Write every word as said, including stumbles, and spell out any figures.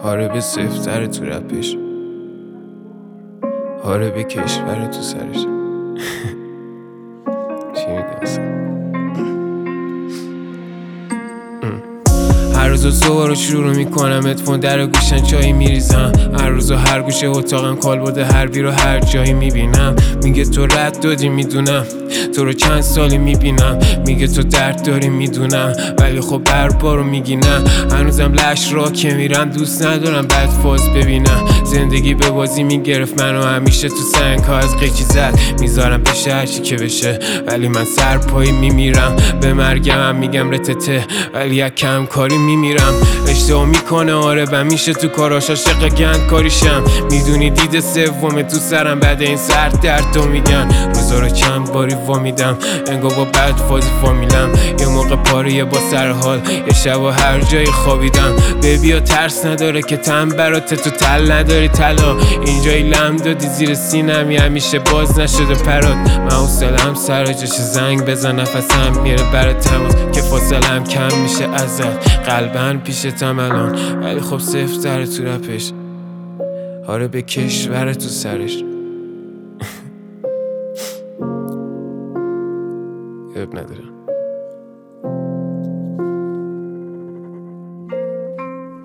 آره به صفتر تو رپش، آره به کشور تو سرش. چی میگم اصلا؟ هر روز صبح رو شروع میکنم، اتفون در گوشن چایی میریزم. هر روز هر گوشه اتاقم کال بوده، هر بی رو هر جایی میبینم. میگه تو رد دادی میدونم، تو رو چند سالی میبینم. میگه تو درد داری میدونم، ولی خب بر بارو میگی نه. هنوزم لش را که میرم، دوست ندارم بد فاز ببینم. زندگی به بازی میگرفت منو، همیشه تو سنگ ها از قیچی زد. میذارم بشه هرچی که بشه، ولی من سر پایی میمیرم. به مرگم هم میگم رتته، ولی یک کم کاری میمیرم. اشتباه میکنه آره و میشه تو کاراش عاشق گند کاریشم. میدونی دید سوم تو سرم، بعد این سر درد تو میگن. روزا رو چند باری وامیدم، انگار با بد فازی فامیلم. یه موقع پاریه با سر حال، یه شب و هر جایی خوابیدم. ببیا ترس نداره که تن برات، تو تل نداری طلا. اینجایی لم دادی زیر سینم، یه همیشه باز نشده پرات. من حوصله‌ام سر جاش، زنگ بزن نفسم میره برای تماس، که فاصله‌ام کم میشه ازت. قلبن پیشتم الان، ولی خب صفر داره تو رپش. آره به کشور تو سرش. اب نداره.